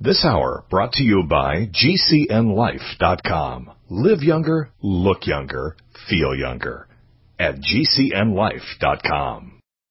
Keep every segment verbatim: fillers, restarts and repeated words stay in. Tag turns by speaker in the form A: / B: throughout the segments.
A: This hour brought to you by G C N life dot com. Live younger, look younger, feel younger at G C N life dot com.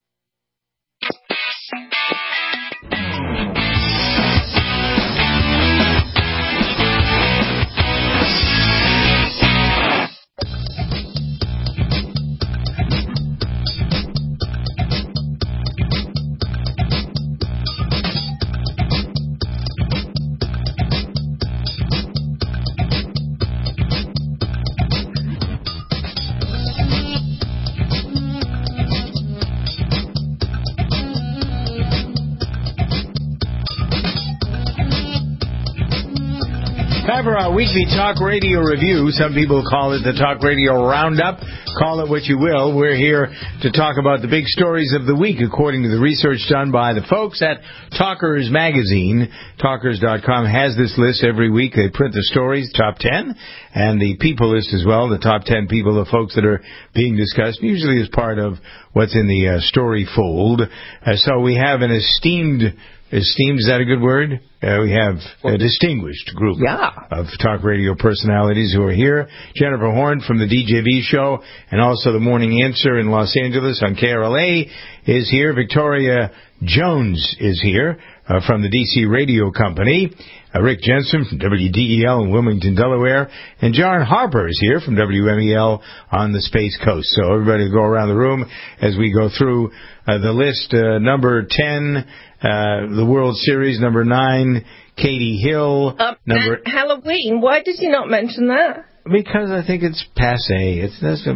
B: For our weekly talk radio review, some people call it the Talk Radio Roundup. Call it what you will. We're here to talk about the big stories of the week, according to the research done by the folks at Talkers Magazine. Talkers dot com has this list every week. They print the stories, top ten, and the people list as well, the top ten people, the folks that are being discussed, usually as part of what's in the uh, story fold. Uh, so we have an esteemed Esteemed, is that a good word? Uh, we have a distinguished group
C: yeah.
B: of talk radio personalities who are here. Jennifer Horn from the D J V show and also the Morning Answer in Los Angeles on K R L A is here. Victoria Jones is here uh, from the D C Radio Company. Uh, Rick Jensen from W D E L in Wilmington, Delaware. And John Harper is here from W M E L on the Space Coast. So everybody go around the room as we go through uh, the list. Uh, number ten, uh, the World Series. Number nine, Katie Hill.
C: Um,
B: number
C: Halloween, why did you not mention that?
B: Because I think it's passé. It's that's a,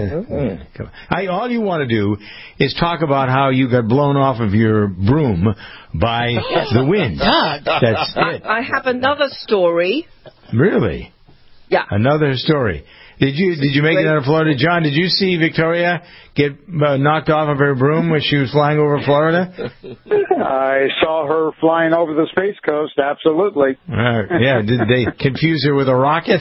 B: uh, come on. I, all you want to do is talk about how you got blown off of your broom by the wind. That's it.
C: I have another story.
B: Really?
C: Yeah.
B: Another story. Did you did you make it out of Florida, John? Did you see Victoria get uh, knocked off of her broom when she was flying over Florida?
D: I saw her flying over the Space Coast. Absolutely.
B: Uh, yeah. Did they confuse her with a rocket?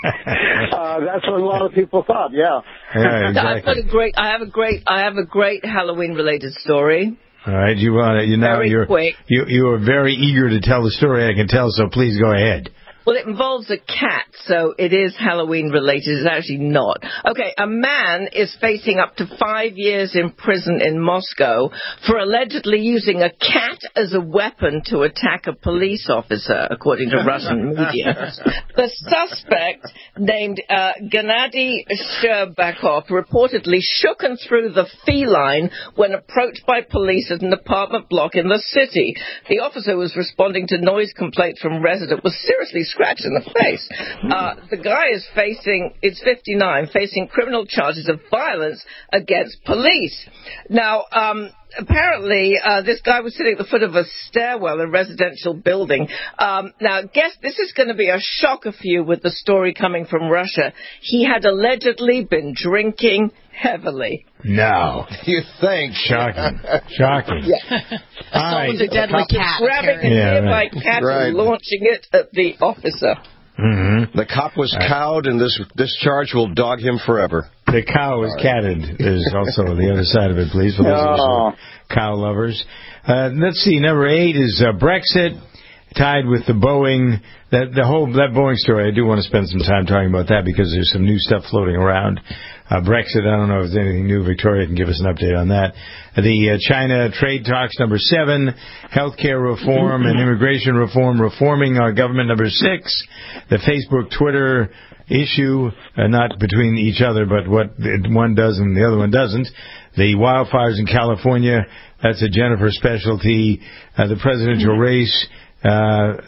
D: uh, that's what a lot of people thought. Yeah.
B: Yeah, exactly.
C: I've got a great. I have a great. I have a great Halloween-related story.
B: All right. You want you now
C: very
B: you're
C: quick.
B: you you are very eager to tell the story. I can tell. So please go ahead.
C: Well, it involves a cat, so it is Halloween-related. It's actually not. Okay, a man is facing up to five years in prison in Moscow for allegedly using a cat as a weapon to attack a police officer, according to Russian media. The suspect, named uh, Gennady Sherbakov, reportedly shook and threw the feline when approached by police at an apartment block in the city. The officer was responding to noise complaints from residents, was seriously scratched in the face. Uh, the guy is facing, it's fifty-nine, facing criminal charges of violence against police. Now, um, apparently, uh, this guy was sitting at the foot of a stairwell in a residential building. Um, now, guess this is going to be a shocker for you with the story coming from Russia. He had allegedly been drinking heavily.
B: No.
E: You think?
B: Shocking. Shocking.
C: Yeah.
F: Assaulted a deadly cat.
C: Grabbing a
B: Yeah,
C: nearby
B: right.
C: cat
E: Right.
C: and launching it at the officer.
B: Mm-hmm.
E: The cop was cowed, and this this charge will dog him forever.
B: The cow is catted. There's also the other side of it, please, for those of us who are cow lovers. Uh, let's see. Number eight is uh, Brexit, tied with the Boeing. That the whole that Boeing story. I do want to spend some time talking about that because there's some new stuff floating around. Uh, Brexit, I don't know if there's anything new. Victoria can give us an update on that. The uh, China trade talks, number seven. Healthcare reform and immigration reform, reforming our government, number six. The Facebook, Twitter issue, uh, not between each other, but what one does and the other one doesn't. The wildfires in California, that's a Jennifer specialty. Uh, the presidential race. Uh,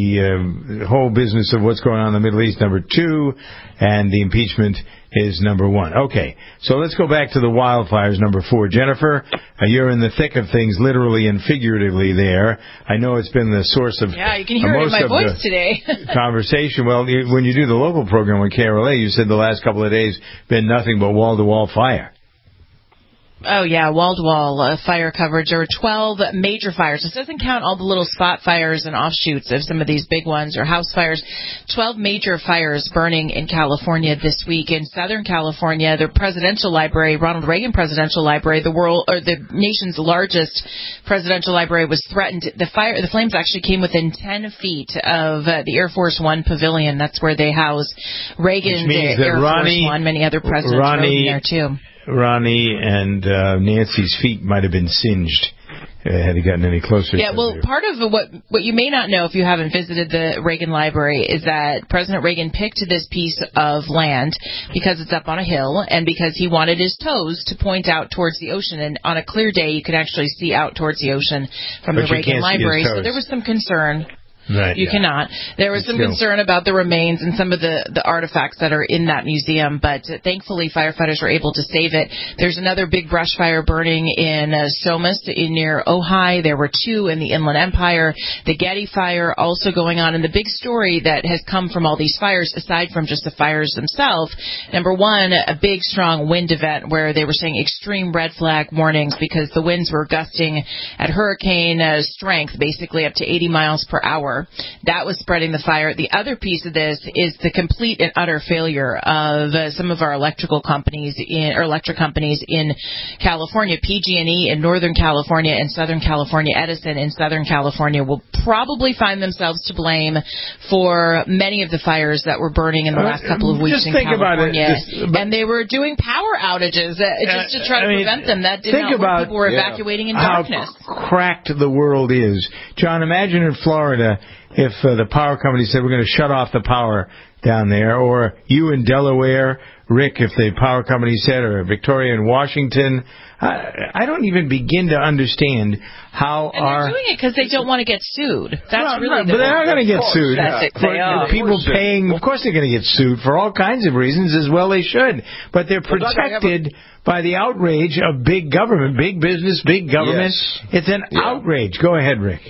B: the uh, whole business of what's going on in the Middle East, number two, and the impeachment is number one. Okay, so let's go back to the wildfires, number four. Jennifer, uh, you're in the thick of things, literally and figuratively there. I know it's been the source of
F: yeah, you can hear
B: uh,
F: it in
B: most
F: my
B: of
F: voice
B: the
F: today.
B: conversation. Well, you, when you do the local program on K R L A, you said the last couple of days been nothing but wall-to-wall fire.
F: Oh, yeah, wall-to-wall uh, fire coverage. There were twelve major fires. This doesn't count all the little spot fires and offshoots of some of these big ones or house fires. twelve major fires burning in California this week. In Southern California, the Presidential Library, Ronald Reagan Presidential Library, the world or the nation's largest presidential library, was threatened. The fire, the flames actually came within ten feet of uh, the Air Force One pavilion. That's where they house Reagan, the Air
B: Ronnie,
F: Force One, many other presidents
B: Ronnie,
F: rode in there too.
B: Ronnie and uh, Nancy's feet might have been singed uh, had he gotten any closer.
F: Yeah, well,
B: there.
F: part of what what you may not know if you haven't visited the Reagan Library is that President Reagan picked this piece of land because it's up on a hill and because he wanted his toes to point out towards the ocean. And on a clear day, you could actually see out towards the ocean from
B: but
F: the Reagan Library. So there was some concern.
B: Right,
F: you
B: yeah.
F: cannot. There was some concern about the remains and some of the, the artifacts that are in that museum, but uh, thankfully firefighters were able to save it. There's another big brush fire burning in uh, Somas in near Ojai. There were two in the Inland Empire. The Getty fire also going on. And the big story that has come from all these fires, aside from just the fires themselves, number one, a big strong wind event where they were saying extreme red flag warnings because the winds were gusting at hurricane uh, strength, basically up to eighty miles per hour. That was spreading the fire. The other piece of this is the complete and utter failure of uh, some of our electrical companies in, or electric companies in California. P G and E in Northern California and Southern California. Edison in Southern California will probably find themselves to blame for many of the fires that were burning in the last couple of weeks
B: just
F: in
B: think
F: California.
B: About it. Just,
F: and they were doing power outages uh, just to try to
B: I mean,
F: prevent them. That did
B: think
F: not work.
B: about
F: People were
B: yeah,
F: evacuating in
B: how
F: darkness.
B: Cracked the world is. John, imagine in Florida if uh, the power company said we're going to shut off the power down there, or you in Delaware, Rick, if the power company said, or Victoria in Washington. I, I don't even begin to understand how
F: and
B: our...
F: they're doing it because they don't want to get sued. That's
B: well,
F: really
B: no,
F: the
B: But they're not going to get sued.
C: Yeah.
B: For,
C: They are.
B: people paying, of course they're going to get sued for all kinds of reasons, as well they should. But they're protected well, by the outrage of big government, big business, big government. Yes. It's an yeah. outrage. Go ahead, Rick.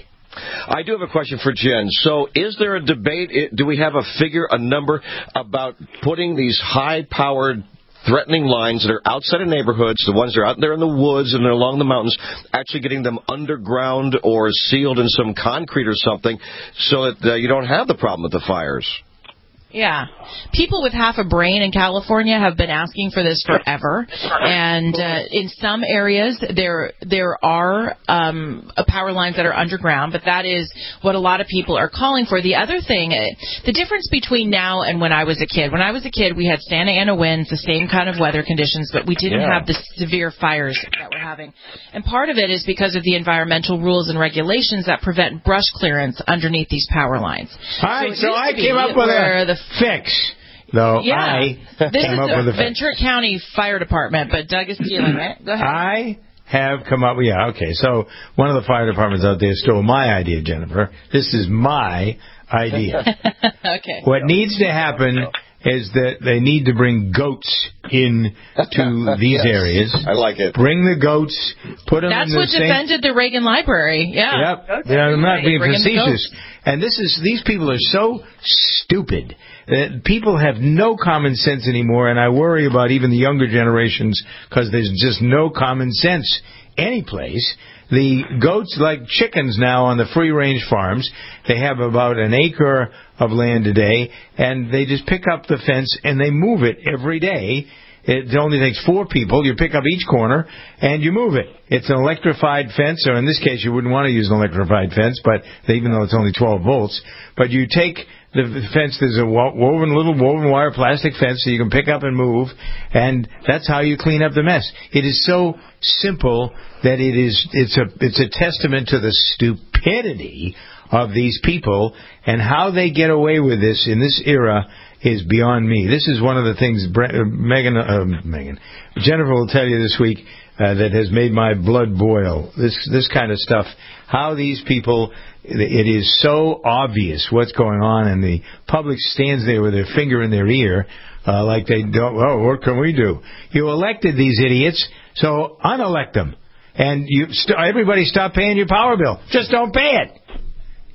E: I do have a question for Jen. So is there a debate, do we have a figure, a number, about putting these high-powered threatening lines that are outside of neighborhoods, the ones that are out there in the woods and along the mountains, actually getting them underground or sealed in some concrete or something so that uh, you don't have the problem with the fires?
F: Yeah. People with half a brain in California have been asking for this forever. And uh, in some areas, there there are um, power lines that are underground, but that is what a lot of people are calling for. The other thing, the difference between now and when I was a kid. When I was a kid, we had Santa Ana winds, the same kind of weather conditions, but we didn't yeah. have the severe fires that we're having. And part of it is because of the environmental rules and regulations that prevent brush clearance underneath these power lines.
B: All right, so, so I came up with a... The fix. Though
F: yeah.
B: I
F: this
B: came
F: is
B: up
F: the
B: with a
F: Ventura County Fire Department, but Doug is stealing it. Go ahead.
B: I have come up with, yeah, okay, so one of the fire departments out there stole my idea, Jennifer. This is my idea.
F: Okay.
B: What needs to happen is that they need to bring goats in to these
E: yes,
B: areas.
E: I like it.
B: Bring the goats, put them
F: That's
B: in the
F: what defended the Reagan Library. Yeah.
B: Yep. Okay. Yeah, I'm not being
F: Bring
B: facetious. And this is these people are so stupid that people have no common sense anymore, and I worry about even the younger generations because there's just no common sense any place. The goats, like chickens now on the free-range farms, they have about an acre of land a day, and they just pick up the fence and they move it every day. It only takes four people. You pick up each corner and you move it. It's an electrified fence, or in this case you wouldn't want to use an electrified fence, but even though it's only twelve volts. But you take the fence, there's a woven little woven wire plastic fence so you can pick up and move, and that's how you clean up the mess. It is so simple that it is it's a it's a testament to the stupidity of these people, and how they get away with this in this era is beyond me. This is one of the things Bre- Megan, uh, Megan, Jennifer will tell you this week uh, that has made my blood boil. This this kind of stuff. How these people, it is so obvious what's going on, and the public stands there with their finger in their ear, uh, like they don't. Oh, what can we do? You elected these idiots, so unelect them, and you st- everybody stop paying your power bill. Just don't pay it.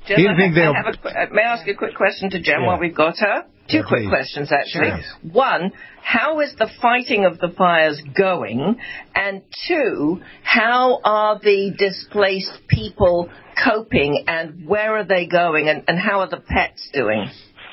C: Jen,
B: Do you think
C: I,
B: they'll...
C: I have a, may I ask a quick question to Jen
B: yeah.
C: while we've got her? Two
B: yeah,
C: quick
B: please.
C: questions, actually.
B: Nice.
C: One, how is the fighting of the fires going? And two, how are the displaced people coping, and where are they going, and, and how are the pets doing?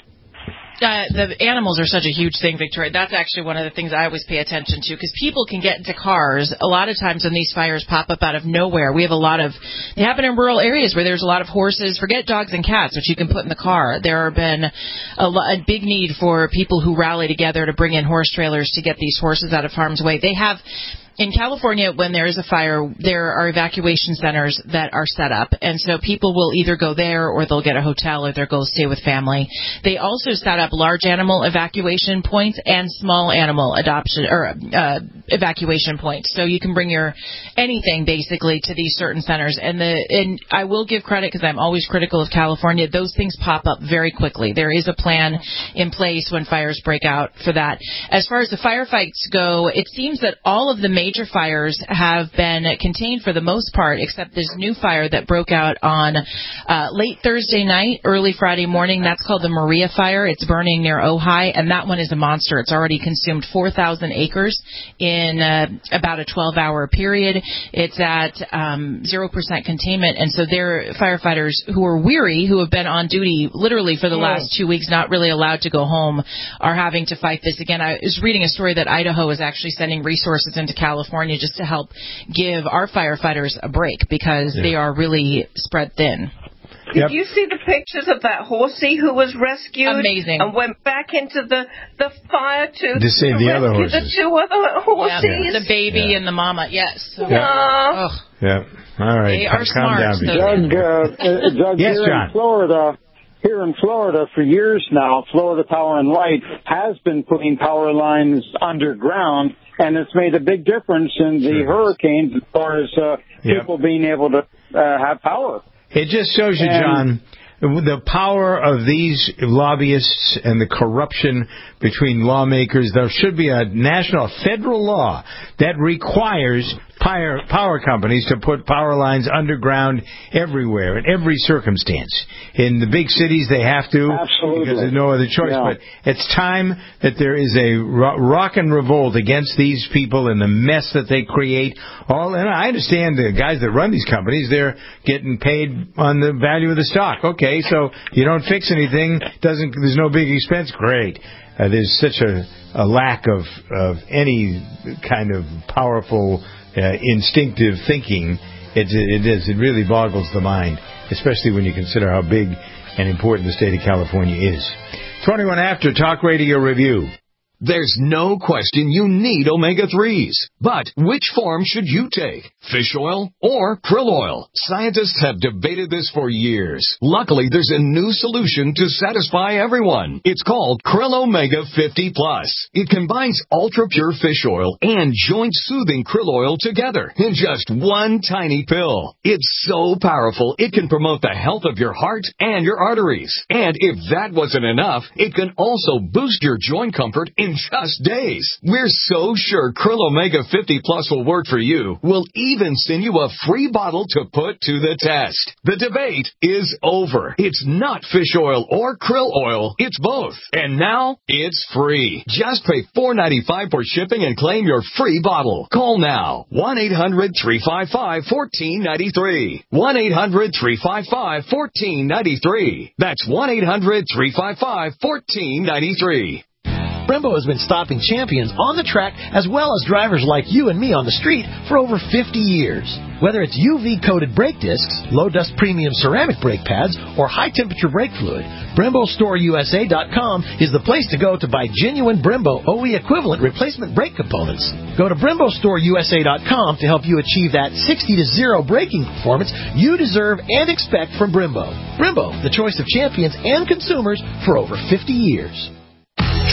F: Uh, the animals are such a huge thing, Victoria. That's actually one of the things I always pay attention to, because people can get into cars. A lot of times when these fires pop up out of nowhere, we have a lot of, they happen in rural areas where there's a lot of horses, forget dogs and cats, which you can put in the car. There have been a, lo- a big need for people who rally together to bring in horse trailers to get these horses out of harm's way. They have... In California, when there is a fire, there are evacuation centers that are set up, and so people will either go there or they'll get a hotel or they'll go stay with family. They also set up large animal evacuation points and small animal adoption or uh, evacuation points. So you can bring your anything basically to these certain centers. And the and I will give credit, because I'm always critical of California. Those things pop up very quickly. There is a plan in place when fires break out for that. As far as the firefights go, it seems that all of the major fires have been contained for the most part, except this new fire that broke out on uh, late Thursday night, early Friday morning. That's called the Maria Fire. It's burning near Ojai, and that one is a monster. It's already consumed four thousand acres in uh, about a twelve-hour period. It's at um, zero percent containment, and so they're firefighters who are weary, who have been on duty literally for the last two weeks, not really allowed to go home, are having to fight this again. I was reading a story that Idaho is actually sending resources into California California just to help give our firefighters a break, because yeah. they are really spread thin.
C: Did
B: yep.
C: you see the pictures of that horsey who was rescued?
F: Amazing.
C: And went back into the, the fire to,
B: to save the other horses.
C: The two other horses.
F: Yeah. The baby yeah. and the mama, yes.
B: Yeah.
C: Yeah.
B: Oh. yeah. All right.
F: They are
B: Calm
F: smart.
B: down.
F: So
D: Doug, uh, uh, Doug
B: yes,
D: here
B: John.
D: in Florida, here in Florida for years now, Florida Power and Light has been putting power lines underground, and it's made a big difference in the sure. hurricanes as far as uh, yep. people being able to uh, have power.
B: It just shows you, John, the power of these lobbyists and the corruption between lawmakers. There should be a national, federal law that requires power, power companies to put power lines underground everywhere, in every circumstance. In the big cities, they have to,
D: Absolutely.
B: because there's no other choice.
D: Yeah.
B: But it's time that there is a rock and revolt against these people and the mess that they create. All, and I understand the guys that run these companies, they're getting paid on the value of the stock. Okay, so you don't fix anything, doesn't there's no big expense. Great. Uh, there's such a, a lack of, of any kind of powerful, uh, instinctive thinking. It, it is. It really boggles the mind, especially when you consider how big and important the state of California is. twenty-one after Talk Radio Review.
A: There's no question you need omega threes. But which form should you take? Fish oil or krill oil? Scientists have debated this for years. Luckily, there's a new solution to satisfy everyone. It's called Krill Omega fifty plus. It combines ultra-pure fish oil and joint-soothing krill oil together in just one tiny pill. It's so powerful, it can promote the health of your heart and your arteries. And if that wasn't enough, it can also boost your joint comfort in just days. We're so sure Krill Omega fifty plus will work for you. We'll even send you a free bottle to put to the test. The debate is over. It's not fish oil or krill oil. It's both. And now it's free. Just pay four dollars and ninety-five cents for shipping and claim your free bottle. Call now. one eight hundred three five five one four nine three. one eight hundred three five five one four nine three. That's one eight hundred three five five one four nine three.
G: Brembo has been stopping champions on the track as well as drivers like you and me on the street for over fifty years. Whether it's U V-coated brake discs, low-dust premium ceramic brake pads, or high-temperature brake fluid, Brembo Store U S A dot com is the place to go to buy genuine Brembo O E equivalent replacement brake components. Go to Brembo Store U S A dot com to help you achieve that sixty to zero braking performance you deserve and expect from Brembo. Brembo, the choice of champions and consumers for over fifty years.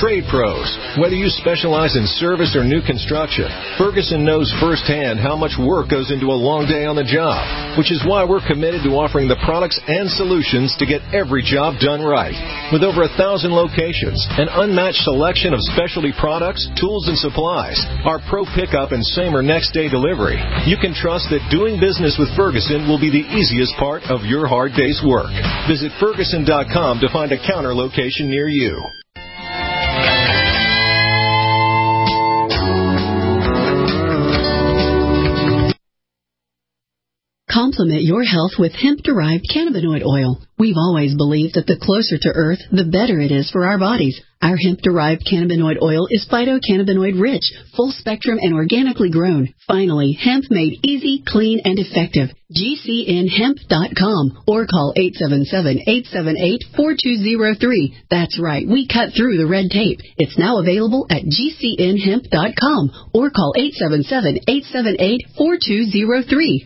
H: trade pros. Whether you specialize in service or new construction, Ferguson knows firsthand how much work goes into a long day on the job, which is why we're committed to offering the products and solutions to get every job done right. With over a thousand locations, an unmatched selection of specialty products, tools, and supplies, our pro pickup and same or next day delivery, you can trust that doing business with Ferguson will be the easiest part of your hard day's work. Visit Ferguson dot com to find a counter location near you.
I: Complement your health with hemp-derived cannabinoid oil. We've always believed that the closer to Earth, the better it is for our bodies. Our hemp-derived cannabinoid oil is phytocannabinoid-rich, full-spectrum, and organically grown. Finally, hemp made easy, clean, and effective. G C N hemp dot com or call eight seven seven, eight seven eight, four two zero three. That's right, we cut through the red tape. It's now available at G C N hemp dot com or call eight seven seven, eight seven eight, four two zero three.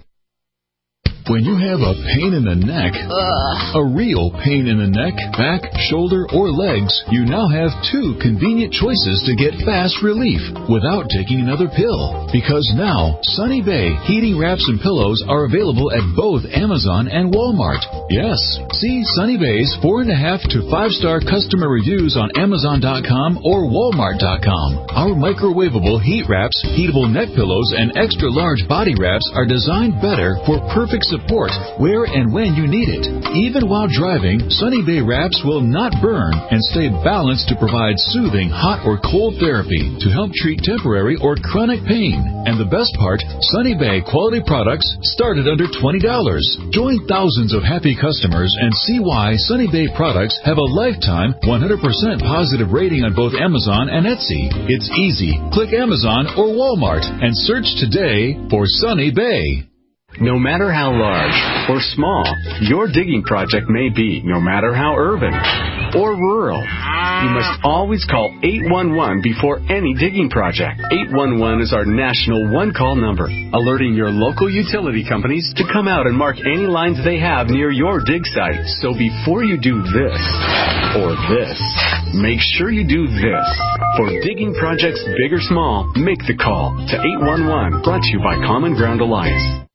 J: When you have a pain in the neck, Ugh. a real pain in the neck, back, shoulder, or legs, you now have two convenient choices to get fast relief without taking another pill. Because now, Sunny Bay heating wraps and pillows are available at both Amazon and Walmart. Yes, see Sunny Bay's four and a half to five star customer reviews on Amazon dot com or Walmart dot com. Our microwavable heat wraps, heatable neck pillows, and extra large body wraps are designed better for perfect support. Support where and when you need it. Even while driving, Sunny Bay wraps will not burn and stay balanced to provide soothing hot or cold therapy to help treat temporary or chronic pain. And the best part, Sunny Bay quality products start at under twenty dollars. Join thousands of happy customers and see why Sunny Bay products have a lifetime one hundred percent positive rating on both Amazon and Etsy. It's easy. Click Amazon or Walmart and search today for Sunny Bay.
K: No matter how large or small your digging project may be, no matter how urban or rural, you must always call eight one one before any digging project. eight one one is our national one-call number, alerting your local utility companies to come out and mark any lines they have near your dig site. So before you do this or this, make sure you do this. For digging projects big or small, make the call to eight one one, brought to you by Common Ground Alliance.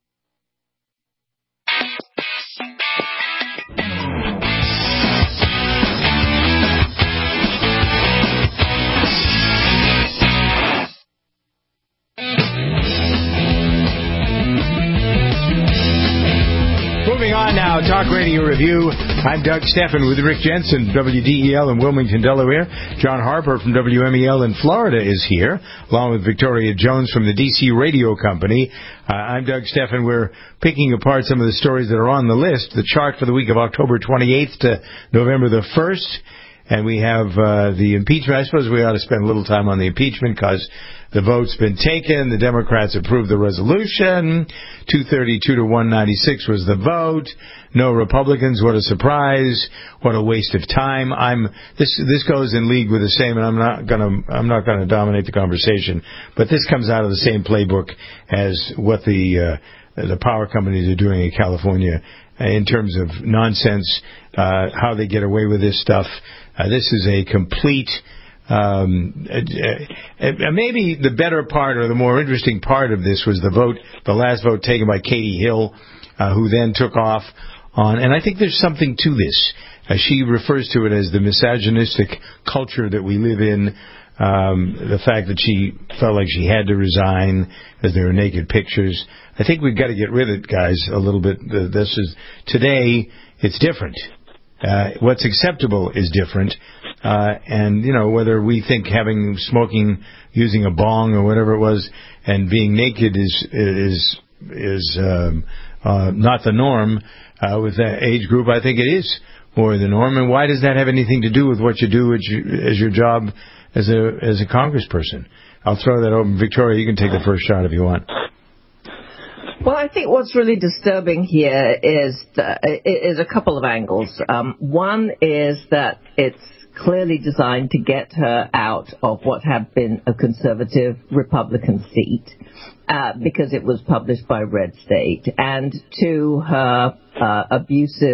B: Moving on now, Talk Radio Review. I'm Doug Steffen with Rick Jensen, W D E L in Wilmington, Delaware. John Harper from W M E L in Florida is here, along with Victoria Jones from the D C Radio Company. Uh, I'm Doug Steffen. We're picking apart some of the stories that are on the list, the chart for the week of October twenty-eighth to November the first. And we have uh, the impeachment. I suppose we ought to spend a little time on the impeachment because the vote's been taken. The Democrats approved the resolution. two thirty-two to one ninety-six was the vote. No Republicans. What a surprise. What a waste of time. I'm this this goes in league with the same, and I'm not gonna I'm not gonna dominate the conversation. But this comes out of the same playbook as what the uh, the power companies are doing in California in terms of nonsense, uh, how they get away with this stuff. Uh, this is a complete, um, uh, uh, maybe the better part or the more interesting part of this was the vote, the last vote taken by Katie Hill, uh, who then took off on, and I think there's something to this. Uh, she refers to it as the misogynistic culture that we live in, um, the fact that she felt like she had to resign as there were naked pictures. I think we've got to get rid of it, guys, a little bit. This is, today, it's different. Uh, what's acceptable is different, uh, and you know whether we think having smoking, using a bong or whatever it was, and being naked is is is um, uh, not the norm uh, with that age group. I think it is more the norm. And why does that have anything to do with what you do as, you, as your job as a as a congressperson? I'll throw that open, Victoria. You can take the first shot if you want.
C: Well, I think what's really disturbing here is the, is a couple of angles. Um, one is that it's clearly designed to get her out of what had been a conservative Republican seat uh, because it was published by Red State, and to her uh, abusive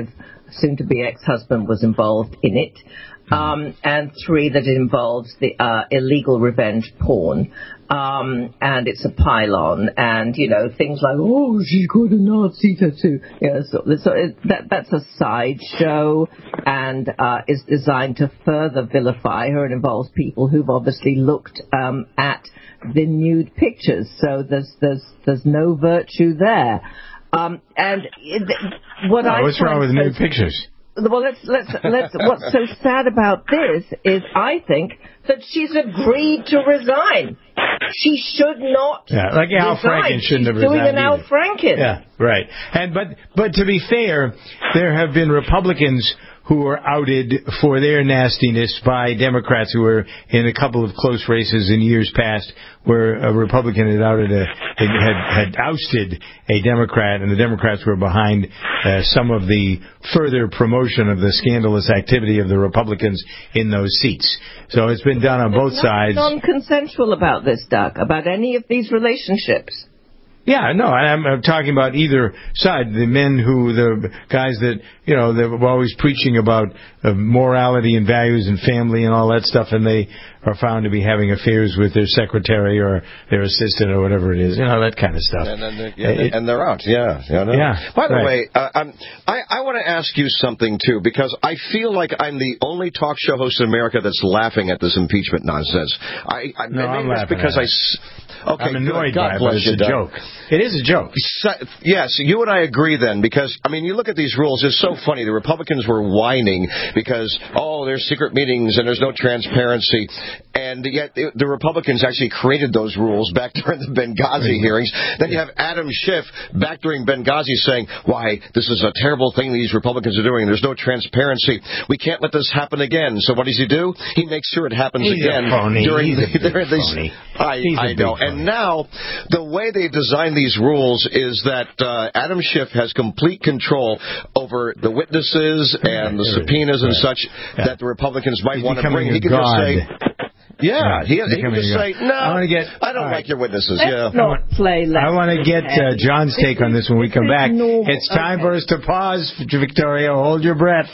C: soon-to-be ex-husband was involved in it. Um, and three, that it involves the uh, illegal revenge porn. Um, and it's a pylon, and, you know, things like, oh, she's got a Nazi tattoo. You know, so, so it, that, that's a sideshow, and uh, is designed to further vilify her. It involves people who've obviously looked um, at the nude pictures, so there's there's there's no virtue there. Um, and it, what
B: oh,
C: I
B: what's wrong with
C: so,
B: nude pictures?
C: Well, let's let's let's. What's so sad about this is, I think that she's agreed to resign. She should not.
B: Yeah, like Al
C: resign.
B: Franken shouldn't
C: she's
B: have
C: doing
B: resigned
C: an Al
B: either.
C: Franken.
B: Yeah, right. And but but to be fair, there have been Republicans who were outed for their nastiness by Democrats who were in a couple of close races in years past, where a Republican had outed a had had ousted a Democrat, and the Democrats were behind uh, some of the further promotion of the scandalous activity of the Republicans in those seats. So it's been done on both
C: There's
B: sides.
C: nothing non-consensual about this, Doug, about any of these relationships.
B: Yeah, no, I'm, I'm talking about either side. The men who, the guys that, you know, they were always preaching about uh, morality and values and family and all that stuff, and they are found to be having affairs with their secretary or their assistant or whatever it is, you know, that kind of stuff.
E: And, then they're, yeah, it, and they're out, yeah. Yeah. No.
B: yeah
E: By the
B: right.
E: way, uh, I'm, I, I want to ask you something, too, because I feel like I'm the only talk show host in America that's laughing at this impeachment nonsense. I, I,
B: no, I'm laughing
E: because
B: at
E: I...
B: it.
E: Okay,
B: I'm annoyed
E: God
B: by it,
E: bless
B: but it's
E: you,
B: a
E: Doug.
B: joke. It is a joke.
E: So, yes, you and I agree then, because, I mean, you look at these rules, it's so funny. The Republicans were whining because, oh, there's secret meetings and there's no transparency, and yet the Republicans actually created those rules back during the Benghazi hearings. Then you have Adam Schiff back during Benghazi saying, why, this is a terrible thing these Republicans are doing. There's no transparency. We can't let this happen again. So what does he do? He makes sure it happens
B: He's
E: again.
B: A phony.
E: During
B: He's
E: the,
B: a big
E: these,
B: phony.
E: I,
B: He's
E: I
B: a
E: know.
B: big phony.
E: And now, the way they designed these rules is that uh, Adam Schiff has complete control over the witnesses and the subpoenas and such
B: yeah.
E: that the Republicans might
B: He's
E: want to bring. He can
B: God.
E: just say, yeah, he, he can just say, no,
B: I, wanna get,
E: I don't like
B: right.
E: your witnesses.
C: Let's
E: yeah.
C: not play
B: I want to get uh, John's take on this when we come back.
C: Normal.
B: It's time
C: okay.
B: for us to pause. Victoria, hold your breath.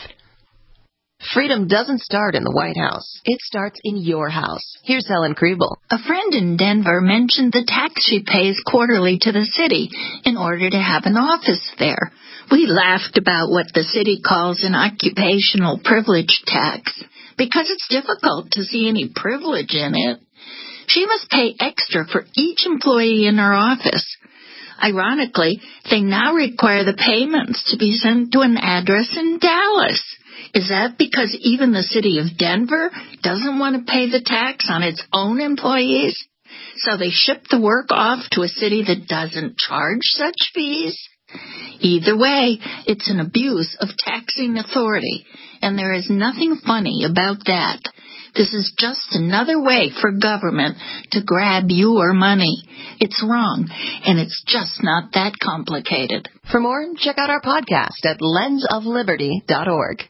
L: Freedom doesn't start in the White House. It starts in your house. Here's Helen Kriebel.
M: A friend in Denver mentioned the tax she pays quarterly to the city in order to have an office there. We laughed about what the city calls an occupational privilege tax because it's difficult to see any privilege in it. She must pay extra for each employee in her office. Ironically, they now require the payments to be sent to an address in Dallas. Is that because even the city of Denver doesn't want to pay the tax on its own employees? So they ship the work off to a city that doesn't charge such fees? Either way, it's an abuse of taxing authority, and there is nothing funny about that. This is just another way for government to grab your money. It's wrong, and it's just not that complicated.
L: For more, check out our podcast at lens of liberty dot org.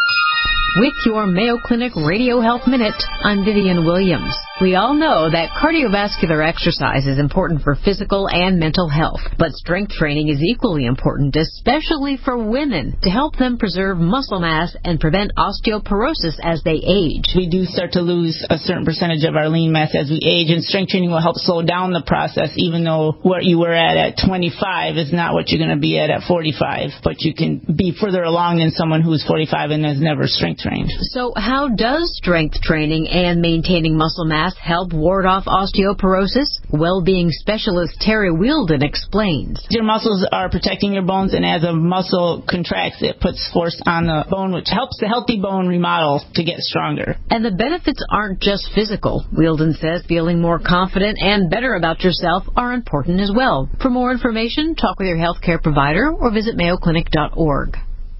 N: With your Mayo Clinic Radio Health Minute, I'm Vivian Williams. We all know that cardiovascular exercise is important for physical and mental health, but strength training is equally important, especially for women, to help them preserve muscle mass and prevent osteoporosis as they age.
O: We do start to lose a certain percentage of our lean mass as we age, and strength training will help slow down the process, even though what you were at at twenty-five is not what you're going to be at at forty-five, but you can be further along than someone who's forty-five and has never strength trained.
N: So how does strength training and maintaining muscle mass help ward off osteoporosis? Well-being specialist Terry Wielden explains.
O: Your muscles are protecting your bones, and as a muscle contracts, it puts force on the bone, which helps the healthy bone remodel to get stronger.
N: And the benefits aren't just physical. Wielden says feeling more confident and better about yourself are important as well. For more information, talk with your healthcare provider or visit mayo clinic dot org.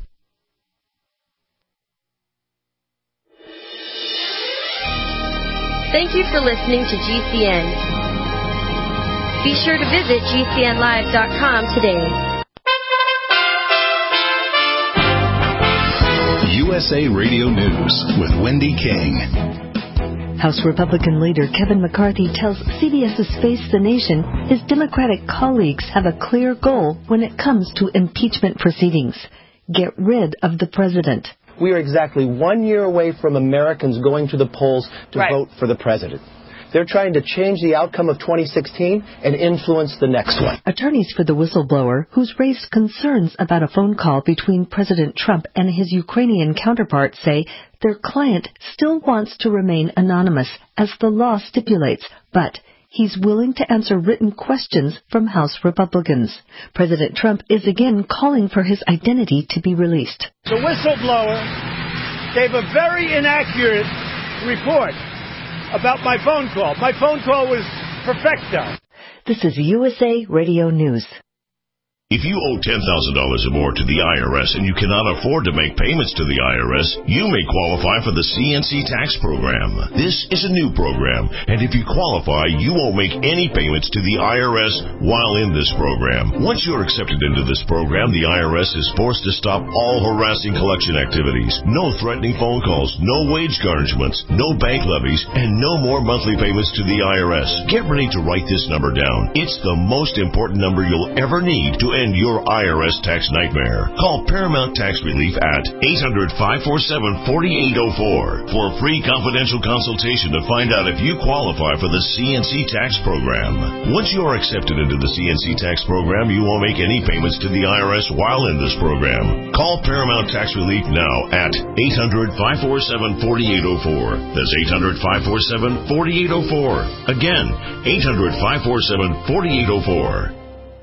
P: Thank you for listening to G C N. Be sure to visit G C N live dot com today.
J: U S A Radio News with Wendy King.
Q: House Republican leader Kevin McCarthy tells CBS's Face the Nation his Democratic colleagues have a clear goal when it comes to impeachment proceedings. get rid of the president.
R: We are exactly one year away from Americans going to the polls to
Q: Right.
R: vote for the president. They're trying to change the outcome of twenty sixteen and influence the next one.
Q: Attorneys for the whistleblower, who's raised concerns about a phone call between President Trump and his Ukrainian counterpart, say their client still wants to remain anonymous, as the law stipulates, but he's willing to answer written questions from House Republicans. President Trump is again calling for his identity to be released.
S: The whistleblower gave a very inaccurate report about my phone call. My phone call was perfecto.
Q: This is U S A Radio News.
T: If you owe ten thousand dollars or more to the I R S and you cannot afford to make payments to the I R S, you may qualify for the C N C tax program. This is a new program, and if you qualify, you won't make any payments to the I R S while in this program. Once you're accepted into this program, the I R S is forced to stop all harassing collection activities. No threatening phone calls, no wage garnishments, no bank levies, and no more monthly payments to the I R S. Get ready to write this number down. It's the most important number you'll ever need to end your I R S tax nightmare. Call Paramount Tax Relief at eight hundred, five four seven, four eight zero four for a free confidential consultation to find out if you qualify for the C N C tax program. Once you are accepted into the C N C tax program, you won't make any payments to the I R S while in this program. Call Paramount Tax Relief now at eight hundred, five four seven, four eight zero four. That's eight hundred, five four seven, four eight zero four. Again, eight hundred, five four seven, four eight zero four.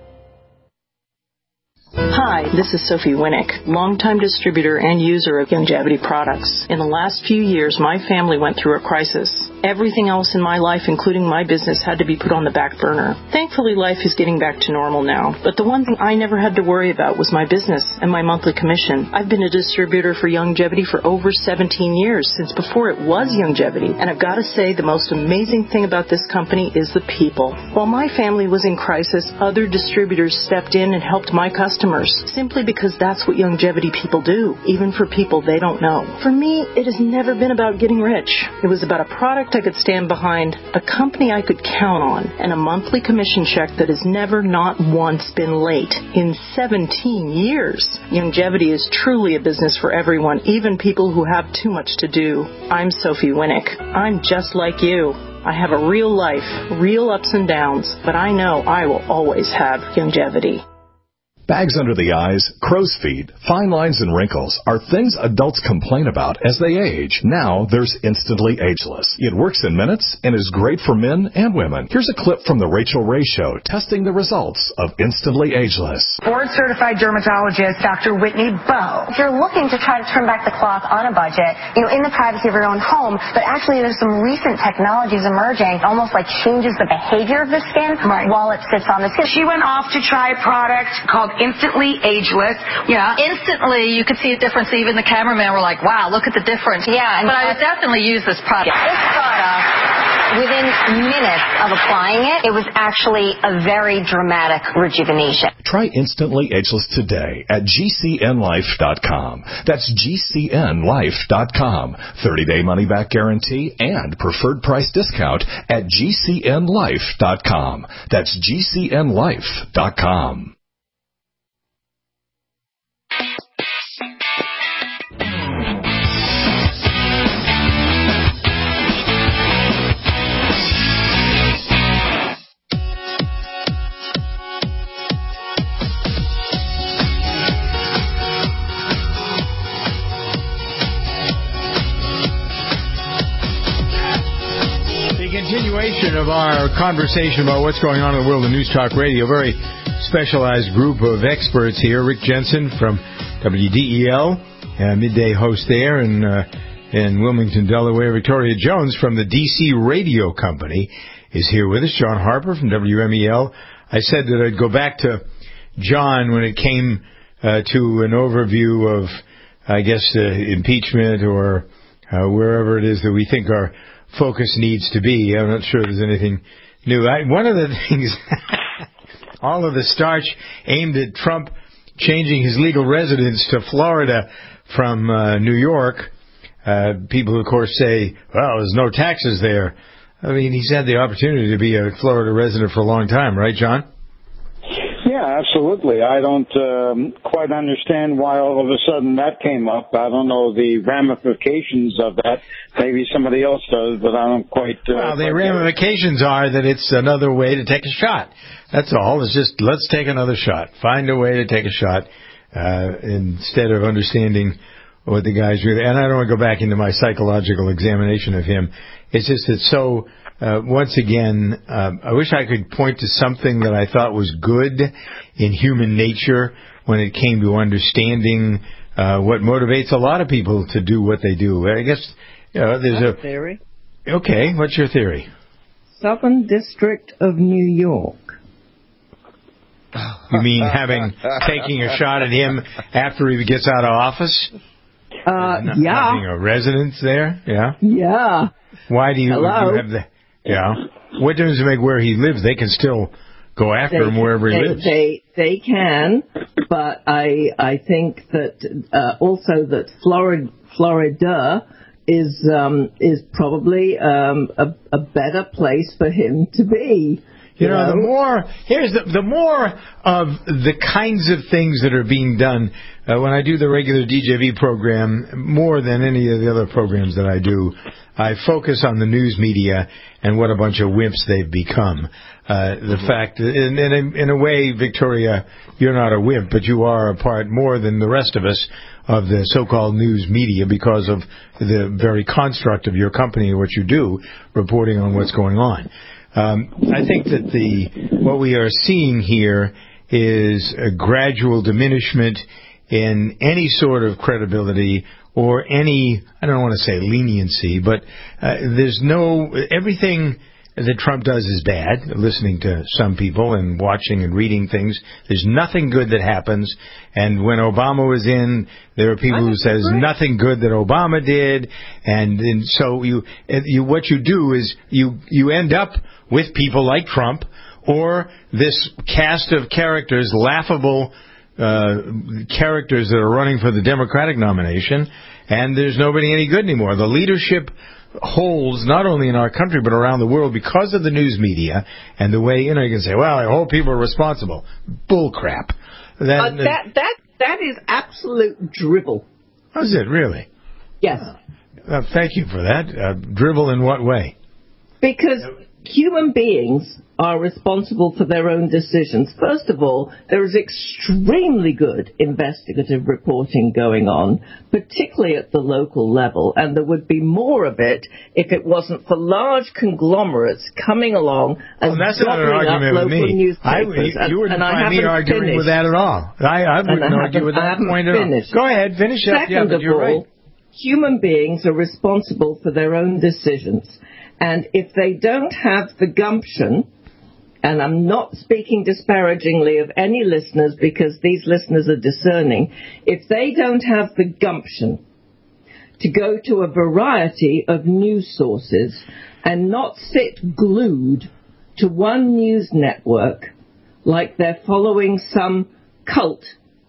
U: Hi, this is Sophie Winnick, longtime distributor and user of Youngevity products. In the last few years, my family went through a crisis. Everything else in my life, including my business, had to be put on the back burner. Thankfully, life is getting back to normal now. But the one thing I never had to worry about was my business and my monthly commission. I've been a distributor for Youngevity for over seventeen years, since before it was Youngevity. And I've got to say, the most amazing thing about this company is the people. While my family was in crisis, other distributors stepped in and helped my customers, simply because that's what Youngevity people do, even for people they don't know. For me, it has never been about getting rich. It was about a product I could stand behind, a company I could count on, and a monthly commission check that has never not once been late in seventeen years. Youngevity is truly a business for everyone, even people who have too much to do. I'm Sophie Winnick. I'm just like you. I have a real life, real ups and downs, but I know I will always have Youngevity.
V: Bags under the eyes, crow's feet, fine lines and wrinkles are things adults complain about as they age. Now there's Instantly Ageless. It works in minutes and is great for men and women. Here's a clip from the Rachel Ray Show testing the results of Instantly Ageless.
W: Board-certified dermatologist Doctor Whitney Bowe. If you're looking to try to turn back the clock on a budget, you know, in the privacy of your own home, but actually there's some recent technologies emerging, almost like changes the behavior of the skin right. while it sits on the skin.
X: She went off to try a product called Instantly Ageless. Yeah. Instantly, you could see a difference. Even the cameraman were like, wow, look at the difference.
W: Yeah.
X: But I would definitely use this product.
W: This product, within minutes of applying it, it was actually a very dramatic rejuvenation.
V: Try Instantly Ageless today at G C N life dot com. That's G C N life dot com. thirty-day money-back guarantee and preferred price discount at G C N life dot com. That's G C N life dot com.
B: Continuation of our conversation about what's going on in the world of News Talk Radio. A very specialized group of experts here. Rick Jensen from W D E L, uh, midday host there in, uh, in Wilmington, Delaware. Victoria Jones from the D C Radio Company is here with us. John Harper from W M E L. I said that I'd go back to John when it came uh, to an overview of, I guess, uh, impeachment or uh, wherever it is that we think our focus needs to be. I'm not sure there's anything new. I, one of the things, all of the starch aimed at Trump changing his legal residence to Florida from uh, New York. Uh, people, of course, say, well, there's no taxes there. I mean, he's had the opportunity to be a Florida resident for a long time, right, John?
D: Yeah, absolutely. I don't um, quite understand why all of a sudden that came up. I don't know the ramifications of that. Maybe somebody else does, but I don't quite... Uh,
B: well, the
D: quite
B: ramifications are that it's another way to take a shot. That's all. It's just, let's take another shot. Find a way to take a shot uh, instead of understanding what the guy's really... And I don't want to go back into my psychological examination of him. It's just that so... Uh, once again, uh, I wish I could point to something that I thought was good in human nature when it came to understanding uh, what motivates a lot of people to do what they do. I guess you know, there's
C: That's
B: a
C: theory.
B: Okay, what's your theory?
C: Southern District of New York.
B: You mean having taking a shot at him after he gets out of office?
C: Uh,
B: Not,
C: yeah.
B: Having a residence there? Yeah.
C: Yeah.
B: Why do you,
C: Hello?
B: you have the? Yeah. What difference does it make where he lives? They can still go after
C: They,
B: him wherever he
C: they,
B: lives.
C: They they can, but I I think that uh, also that Florida Florida is um, is probably um, a, a better place for him to be.
B: You know, the more here's the the more of the kinds of things that are being done uh, when I do the regular D J V program, more than any of the other programs that I do, I focus on the news media and what a bunch of wimps they've become. Uh, the mm-hmm. fact, in, in, a, in a way, Victoria, you're not a wimp, but you are a part more than the rest of us of the so-called news media because of the very construct of your company and what you do, reporting on what's going on. Um, I think that the what we are seeing here is a gradual diminishment in any sort of credibility or any, I don't want to say leniency, but uh, there's no, everything that Trump does is bad, listening to some people and watching and reading things. There's nothing good that happens. And when Obama was in, there are people who says nothing good that Obama did. And, and so you, you, what you do is you, you end up with people like Trump or this cast of characters, laughable uh, characters that are running for the Democratic nomination, and there's nobody any good anymore. The leadership holds not only in our country but around the world because of the news media and the way, you know, you can say, well, I hope people are responsible. Bull crap. That,
C: uh, that, that, that is absolute drivel.
B: How's it, really?
C: Yes.
B: Uh, thank you for that. Uh, drivel in what way?
C: Because human beings are responsible for their own decisions. First of all, there is extremely good investigative reporting going on, particularly at the local level, and there would be more of it if it wasn't for large conglomerates coming along and
B: well, that's not an argument
C: local
B: with me.
C: newspapers.
B: I, you,
C: and,
B: you wouldn't
C: and
B: find me arguing
C: finished.
B: with that at all. I, I wouldn't
C: I
B: argue with that point at
C: finished.
B: all. Go ahead, finish up.
C: Second
B: yeah, but
C: of
B: you're
C: all,
B: right.
C: human beings are responsible for their own decisions. And if they don't have the gumption, and I'm not speaking disparagingly of any listeners because these listeners are discerning, if they don't have the gumption to go to a variety of news sources and not sit glued to one news network like they're following some cult,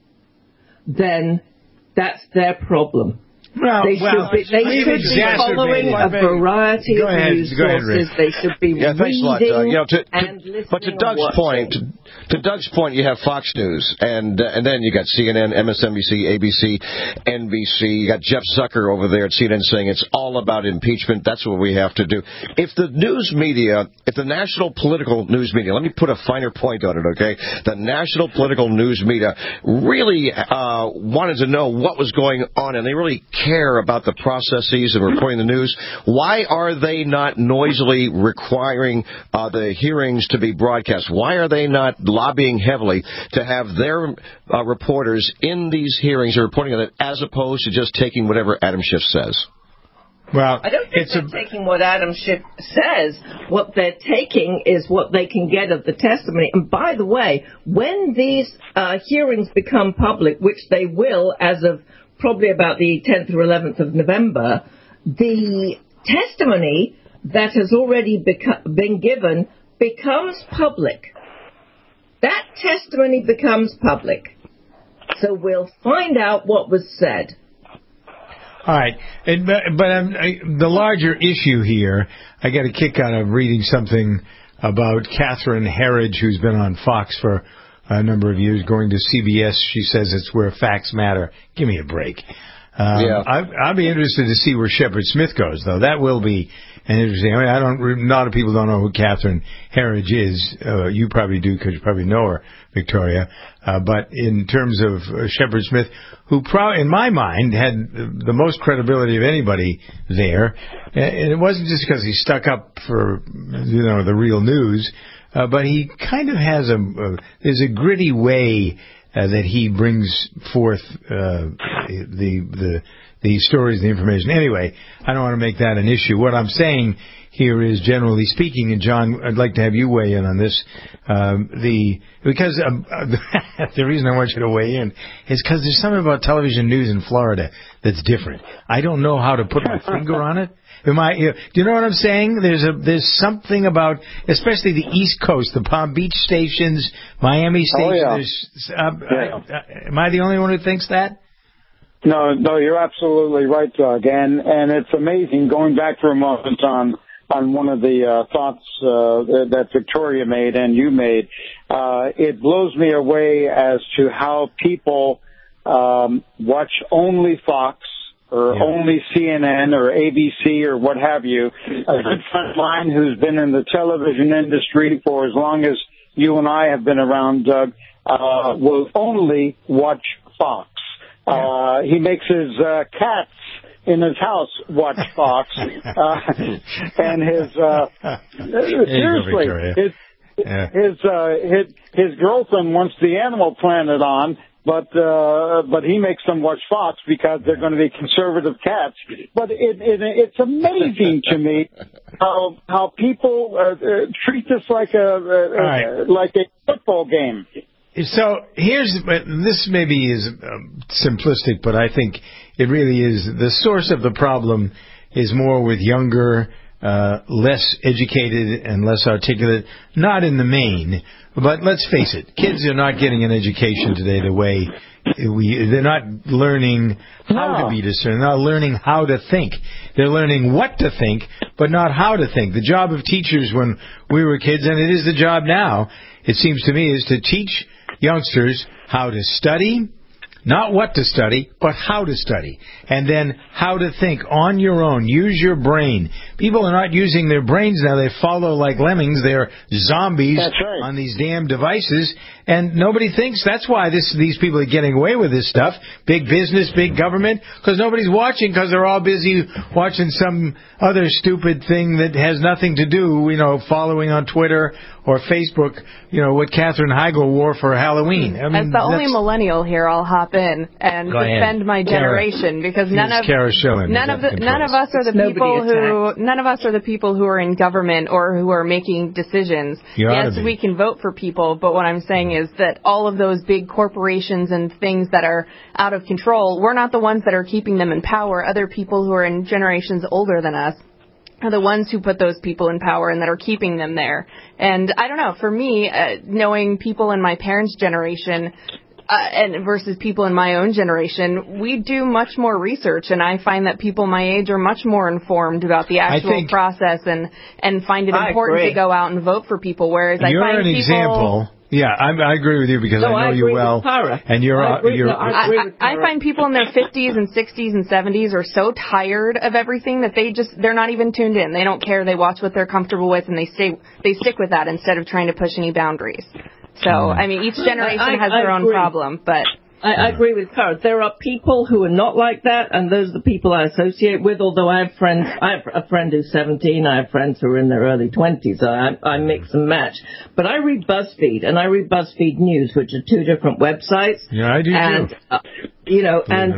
C: then that's their problem.
B: Well,
C: they
B: well,
C: should be, they should be following a variety
B: go
C: of
B: ahead,
C: news
B: go ahead,
C: sources.
B: Rick.
C: They should be
E: yeah, thanks
C: reading
E: a lot, Doug. You know, to, to,
C: and listening.
E: But to Doug's point, to, to Doug's point, you have Fox News, and uh, and then you got C N N, M S N B C, A B C, N B C. You got Jeff Zucker over there at C N N saying it's all about impeachment. That's what we have to do. If the news media, if the national political news media, let me put a finer point on it, okay? The national political news media really uh, wanted to know what was going on, and they really care about the processes of reporting the news. Why are they not noisily requiring uh, the hearings to be broadcast? Why are they not lobbying heavily to have their uh, reporters in these hearings reporting on it as opposed to just taking whatever Adam Schiff says?
B: Well,
C: I don't think
B: it's
C: they're
B: a...
C: taking what Adam Schiff says. What they're taking is what they can get of the testimony. And by the way, when these uh, hearings become public, which they will as of probably about the tenth or eleventh of November, the testimony that has already beco- been given becomes public. That testimony becomes public. So we'll find out what was said.
B: All right, and, but, but um, I, the larger issue here, I got a kick out of reading something about Catherine Herridge, who's been on Fox for a number of years, going to C B S. She says it's where facts matter. Give me a break. Um,
E: yeah.
B: I, I'll be interested to see where Shepard Smith goes, though. That will be an interesting. I mean, I don't. A lot of people don't know who Catherine Herridge is. Uh, you probably do because you probably know her, Victoria. Uh, but in terms of uh, Shepard Smith, who, pro- in my mind, had the most credibility of anybody there, and it wasn't just because he stuck up for, you know, the real news, uh, but he kind of has a, a there's a gritty way Uh, that he brings forth uh, the the the stories, the information. Anyway, I don't want to make that an issue. What I'm saying here is, generally speaking, and John, I'd like to have you weigh in on this. Um, the because um, the reason I want you to weigh in is because there's something about television news in Florida that's different. I don't know how to put my finger on it. Am I, you know, do you know what I'm saying? There's a there's something about, especially the East Coast, the Palm Beach stations, Miami stations.
D: Oh, yeah.
B: There's, uh, yeah. I, am I the only one who thinks that?
D: No, no, you're absolutely right, Doug. And and it's amazing. Going back for a moment on on one of the uh, thoughts uh, that Victoria made and you made, uh, it blows me away as to how people um, watch only Fox or yeah. only C N N or A B C or what have you. A good friend of mine who's been in the television industry for as long as you and I have been around, Doug, uh, will only watch Fox. Yeah. Uh, he makes his uh, cats in his house watch Fox. uh, and his, uh, seriously,
B: go,
D: his, yeah. his, uh, his, his girlfriend wants the Animal Planet on, But uh, but he makes them watch Fox because they're going to be conservative cats. But it, it, it's amazing to me how how people uh, uh, treat this like a uh, right. uh, like a football game.
B: So here's this maybe is um, simplistic, but I think it really is. The source of the problem is more with younger, uh, less educated and less articulate, not in the main. But let's face it, kids are not getting an education today the way we, they're not learning how no. to be discerning, they're not learning how to think. They're learning what to think, but not how to think. The job of teachers when we were kids, and it is the job now, it seems to me, is to teach youngsters how to study, not what to study, but how to study. And then how to think on your own. Use your brain. People are not using their brains now. They follow like lemmings. They're zombies
D: right.
B: on these damn devices. And nobody thinks that's why this, these people are getting away with this stuff. Big business, big government. Because nobody's watching because they're all busy watching some other stupid thing that has nothing to do, you know, following on Twitter or Facebook, you know, what Katherine Heigl wore for Halloween. I mean,
A: As the only millennial here, I'll hop in and
B: Go
A: defend
B: ahead.
A: my generation
B: Kara,
A: because none of
B: Kara Schillen,
A: none of the, none of us are the
C: Nobody
A: people
C: attacked.
A: who none of us are the people who are in government or who are making decisions.
B: You
A: yes,
B: be.
A: we can vote for people, but what I'm saying is that all of those big corporations and things that are out of control, we're not the ones that are keeping them in power. Other people who are in generations older than us are the ones who put those people in power and that are keeping them there. And I don't know, for me, uh, knowing people in my parents' generation uh, and versus people in my own generation, we do much more research, and I find that people my age are much more informed about the actual
B: think,
A: process and, and find it
C: I
A: important
C: agree.
A: to go out and vote for people, whereas
B: You're
A: I find
B: an
A: people...
B: example. Yeah, I, I agree with you because
C: no,
B: I know
C: I
B: you
C: agree
B: well.
C: With Tara.
B: And you're,
C: I agree,
B: you're
C: no, I, agree
A: I,
C: with
A: I, I find people in their fifties and sixties and seventies are so tired of everything that they just, they're not even tuned in. They don't care. They watch what they're comfortable with and they stay, they stick with that instead of trying to push any boundaries. So, I mean, each generation
C: I, I,
A: has
C: I
A: their own
C: agree.
A: problem, but...
C: I, I agree with Cara. There are people who are not like that, and those are the people I associate with, although I have friends, I have a friend who's seventeen, I have friends who are in their early twenties, so I, I mix and match. But I read BuzzFeed, and I read BuzzFeed News, which are two different websites.
B: Yeah, I do
C: and,
B: too.
C: Uh, you know, and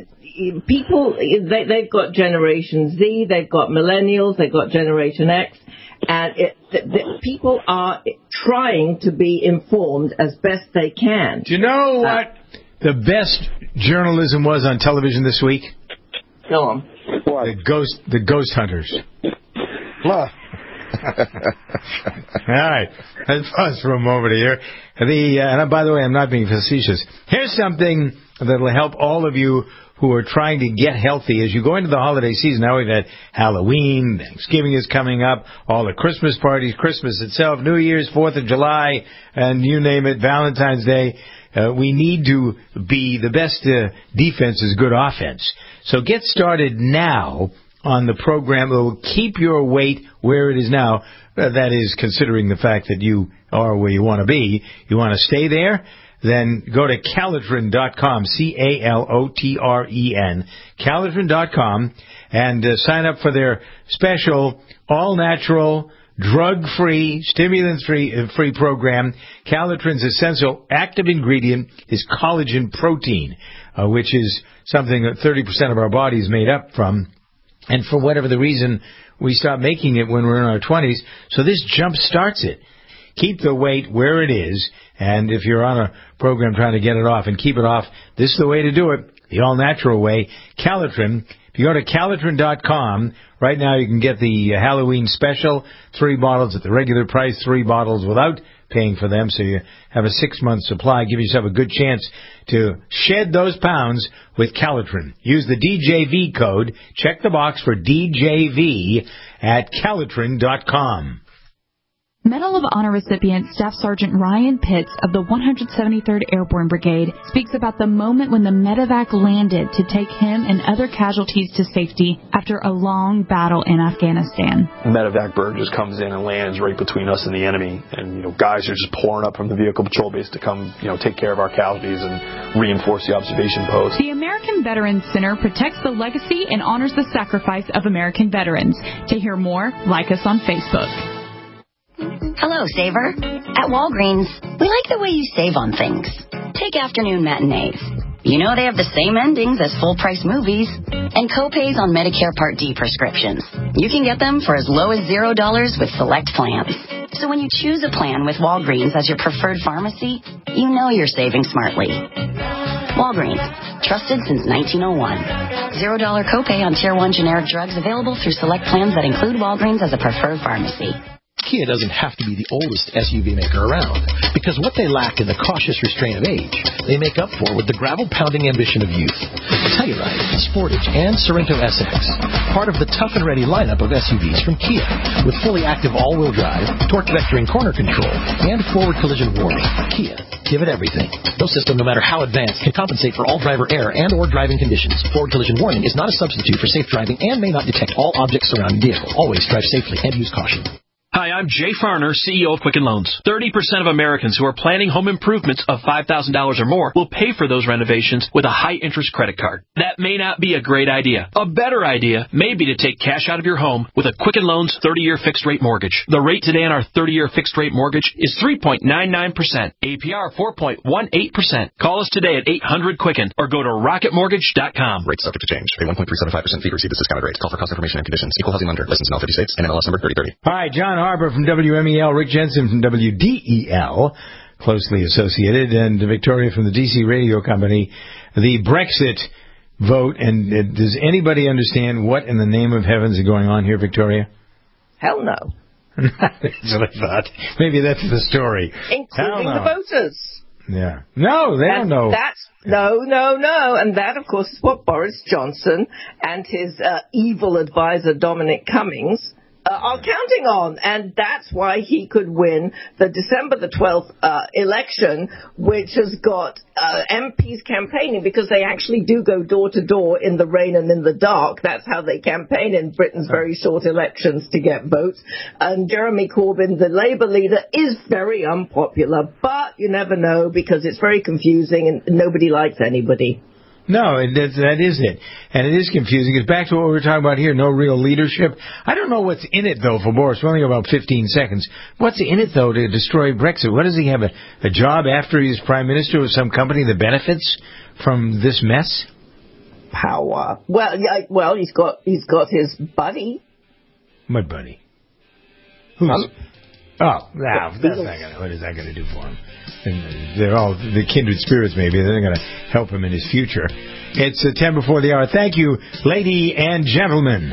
C: uh, people, they, they've got Generation Z, they've got Millennials, they've got Generation X, and it, the, the people are trying to be informed as best they can.
B: Do you know what? Uh, The best journalism was on television this week?
C: Go on.
D: What?
B: The ghost, the ghost hunters. All right, let's pause for a moment here. The uh, and by the way, I'm not being facetious. Here's something that will help all of you who are trying to get healthy as you go into the holiday season. Now we've had Halloween, Thanksgiving is coming up, all the Christmas parties, Christmas itself, New Year's, fourth of July, and you name it, Valentine's Day. Uh, we need to be, the best uh, defense is good offense. So get started now on the program that will keep your weight where it is now. Uh, that is, considering the fact that you are where you want to be. You want to stay there? Then go to Calitrin dot com, C A L O T R E N, Calitrin dot com, and uh, sign up for their special all-natural, drug-free, stimulant-free uh, free program. Calitrin's essential active ingredient is collagen protein, uh, which is something that thirty percent of our body is made up from. And for whatever the reason, we stop making it when we're in our twenties. So this jump starts it. Keep the weight where it is. And if you're on a program trying to get it off and keep it off, this is the way to do it. The all-natural way. Calitrin. If you go to Calitrin dot com, right now you can get the Halloween special, three bottles at the regular price, three bottles without paying for them, so you have a six-month supply. Give yourself a good chance to shed those pounds with Calitrin. Use the D J V code. Check the box for D J V at Calitrin dot com.
F: Medal of Honor recipient Staff Sergeant Ryan Pitts of the one hundred seventy-third Airborne Brigade speaks about the moment when the medevac landed to take him and other casualties to safety after a long battle in Afghanistan.
G: The medevac bird just comes in and lands right between us and the enemy, and you know guys are just pouring up from the vehicle patrol base to come you know take care of our casualties and reinforce the observation post.
F: The American Veterans Center protects the legacy and honors the sacrifice of American veterans. To hear more, like us on Facebook.
H: Hello, Saver. At Walgreens, we like the way you save on things. Take afternoon matinees. You know they have the same endings as full-price movies. And co-pays on Medicare Part D prescriptions. You can get them for as low as zero dollars with select plans. So when you choose a plan with Walgreens as your preferred pharmacy, you know you're saving smartly. Walgreens, trusted since nineteen oh one. Zero dollar copay on Tier one generic drugs available through select plans that include Walgreens as a preferred pharmacy.
I: Kia doesn't have to be the oldest S U V maker around, because what they lack in the cautious restraint of age, they make up for with the gravel-pounding ambition of youth. Telluride, Sportage, and Sorento S X, part of the tough and ready lineup of S U Vs from Kia, with fully active all-wheel drive, torque vectoring corner control, and forward collision warning. Kia, give it everything. No system, no matter how advanced, can compensate for all driver error and or driving conditions. Forward collision warning is not a substitute for safe driving and may not detect all objects surrounding vehicle. Always drive safely and use caution.
Y: Hi, I'm Jay Farner, C E O of Quicken Loans. thirty percent of Americans who are planning home improvements of five thousand dollars or more will pay for those renovations with a high-interest credit card. That may not be a great idea. A better idea may be to take cash out of your home with a Quicken Loans thirty-year fixed-rate mortgage. The rate today on our thirty-year fixed-rate mortgage is three point nine nine percent. A P R four point one eight percent. Call us today at eight hundred Quicken or go to rocket mortgage dot com.
Z: Rates subject to change. Pay one point three seven five percent fee to receive this discounted rate. Call for cost information and conditions. Equal housing lender. License in all fifty states. N M L S number thirty thirty.
B: Hi, John Harbour from W M E L, Rick Jensen from W D E L, closely associated, and Victoria from the D C Radio Company. The Brexit vote, and uh, does anybody understand what in the name of heavens is going on here, Victoria?
C: Hell no.
B: That's what I thought. Maybe that's the story.
C: Including
B: no.
C: the voters.
B: Yeah. No, they
C: and
B: don't know.
C: That's, no, no, no. And that, of course, is what Boris Johnson and his uh, evil advisor, Dominic Cummings, Uh, are counting on, and that's why he could win the December the twelfth uh, election, which has got uh, M Ps campaigning, because they actually do go door to door in the rain and in the dark. That's how they campaign in Britain's very short elections to get votes. And Jeremy Corbyn, the Labour leader, is very unpopular, but you never know, because it's very confusing and nobody likes anybody.
B: No, that, that is it. And it is confusing. It's back to what we were talking about here, no real leadership. I don't know what's in it, though, for Boris. We only got about fifteen seconds. What's in it, though, to destroy Brexit? What, does he have, a, a job after he's prime minister of some company that benefits from this mess?
C: Power. Well, yeah, well, he's got he's got his buddy.
B: What buddy? Who's? Um, oh, no, that's not gonna, what is that going to do for him? And they're all the kindred spirits, maybe. They're going to help him in his future. It's uh, ten before the hour. Thank you, lady and gentlemen.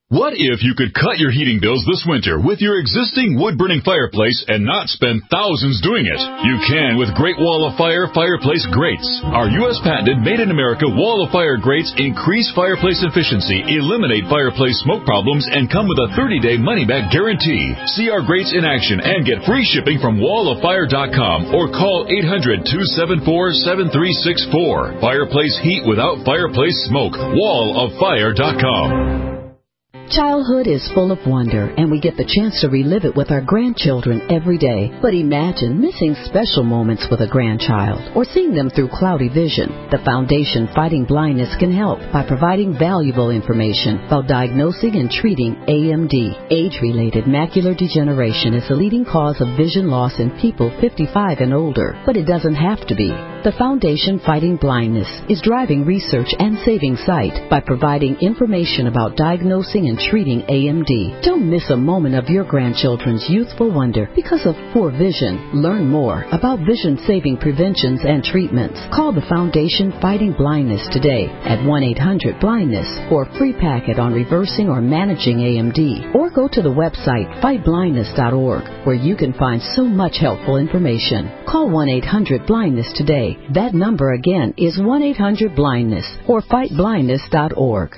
J: What if you could cut your heating bills this winter with your existing wood-burning fireplace and not spend thousands doing it? You can with Great Wall of Fire fireplace grates. Our U S patented made-in-America Wall of Fire grates increase fireplace efficiency, eliminate fireplace smoke problems, and come with a thirty-day money-back guarantee. See our grates in action and get free shipping from wall of fire dot com or call eight hundred, two seven four, seven three six four. Fireplace heat without fireplace smoke. wall of fire dot com.
K: Childhood is full of wonder, and we get the chance to relive it with our grandchildren every day. But imagine missing special moments with a grandchild or seeing them through cloudy vision. The Foundation Fighting Blindness can help by providing valuable information about diagnosing and treating A M D. Age-related macular degeneration is the leading cause of vision loss in people fifty-five and older, but it doesn't have to be. The Foundation Fighting Blindness is driving research and saving sight by providing information about diagnosing and treating A M D. Don't miss a moment of your grandchildren's youthful wonder because of poor vision. Learn more about vision-saving preventions and treatments. Call the Foundation Fighting Blindness today at one eight hundred blindness for a free packet on reversing or managing A M D. Or go to the website fight blindness dot org where you can find so much helpful information. Call one eight hundred blindness today. That number again is one eight hundred blindness or fight blindness dot org.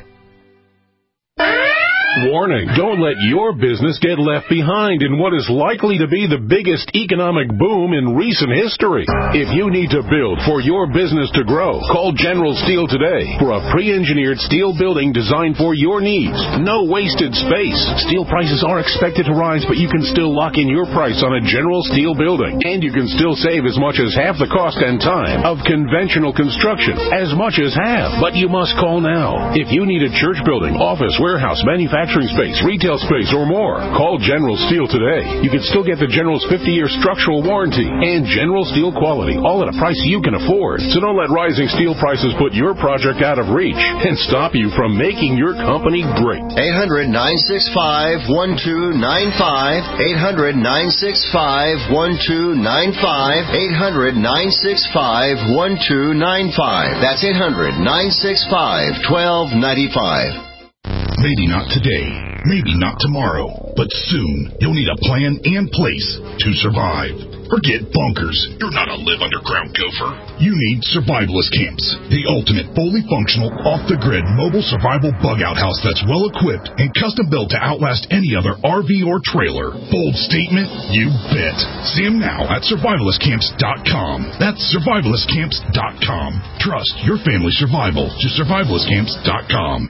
L: Warning, don't let your business get left behind in what is likely to be the biggest economic boom in recent history. If you need to build for your business to grow, call General Steel today for a pre-engineered steel building designed for your needs. No wasted space. Steel prices are expected to rise, but you can still lock in your price on a General Steel building. And you can still save as much as half the cost and time of conventional construction. As much as half. But you must call now. If you need a church building, office, warehouse, manufacturing, space, retail space, or more, call General Steel today. You can still get the General's fifty-year structural warranty and General Steel quality, all at a price you can afford. So don't let rising steel prices put your project out of reach and stop you from making your company great.
M: eight hundred, nine six five, one two nine five. eight hundred, nine six five, one two nine five. eight hundred, nine six five, one two nine five. That's eight hundred, nine six five, one two nine five.
N: Maybe not today, maybe not tomorrow, but soon you'll need a plan and place to survive. Forget bunkers. You're not a live underground gopher. You need survivalist camps, the ultimate fully functional, off-the-grid mobile survival bug-out house that's well-equipped and custom-built to outlast any other R V or trailer. Bold statement? You bet. See them now at survivalist camps dot com. That's survivalist camps dot com. Trust your family's survival to survivalist camps dot com.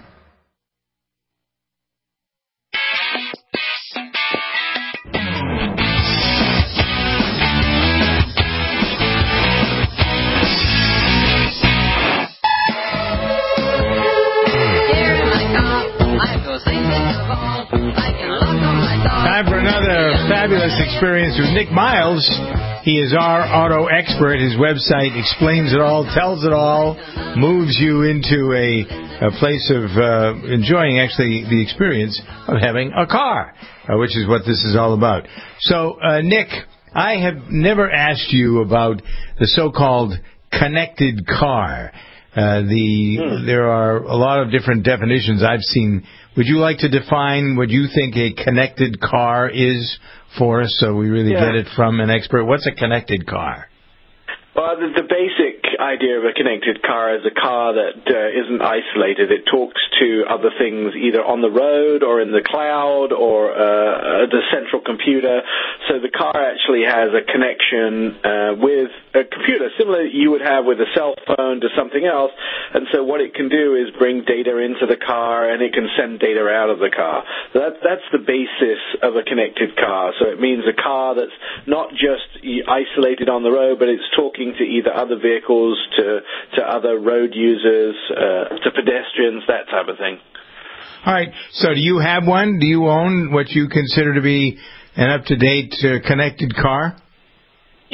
B: Time for another fabulous experience with Nick Miles. He is our auto expert. His website explains it all, tells it all, moves you into a, a place of uh, enjoying actually the experience of having a car, uh, which is what this is all about. So, uh, Nick, I have never asked you about the so-called connected car. Uh, the hmm. There are a lot of different definitions I've seen. Would you like to define what you think a connected car is for us so we really
O: yeah.
B: get it from an expert? What's a connected car?
O: Well, the, the basic idea of a connected car is a car that uh, isn't isolated. It talks to other things either on the road or in the cloud or uh, the central computer. So the car actually has a connection uh, with a computer, similar you would have with a cell phone to something else. And so what it can do is bring data into the car and it can send data out of the car. So that, that's the basis of a connected car. So it means a car that's not just isolated on the road, but it's talking to either other vehicles, to to other road users, uh, to pedestrians, that type of thing.
B: All right. So do you have one? Do you own what you consider to be an up-to-date uh, connected car?
O: Yeah,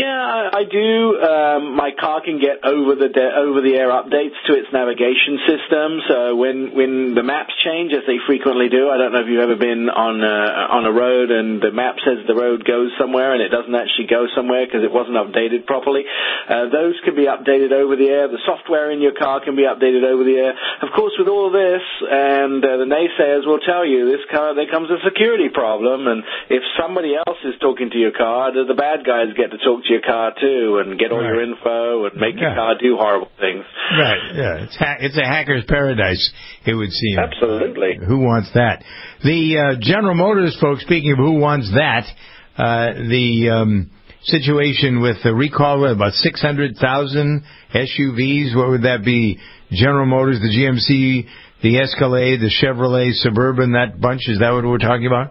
O: I, I do. Um, my car can get over the de- over the air updates to its navigation system. So when when the maps change, as they frequently do, I don't know if you've ever been on uh, on a road and the map says the road goes somewhere and it doesn't actually go somewhere because it wasn't updated properly. Uh, those can be updated over the air. The software in your car can be updated over the air. Of course, with all this, and uh, the naysayers will tell you this car there comes a security problem, and if somebody else is talking to your car, the bad guys get to talk to your car too and get all right. your info and make yeah. your car do horrible things.
B: Right, yeah. It's ha- it's a hacker's paradise, it would seem.
O: Absolutely.
B: Uh, who wants that? The uh, General Motors folks, speaking of who wants that, uh, the um, situation with the recall of about six hundred thousand S U Vs, what would that be? General Motors, the G M C, the Escalade, the Chevrolet Suburban, that bunch, is that what we're talking about?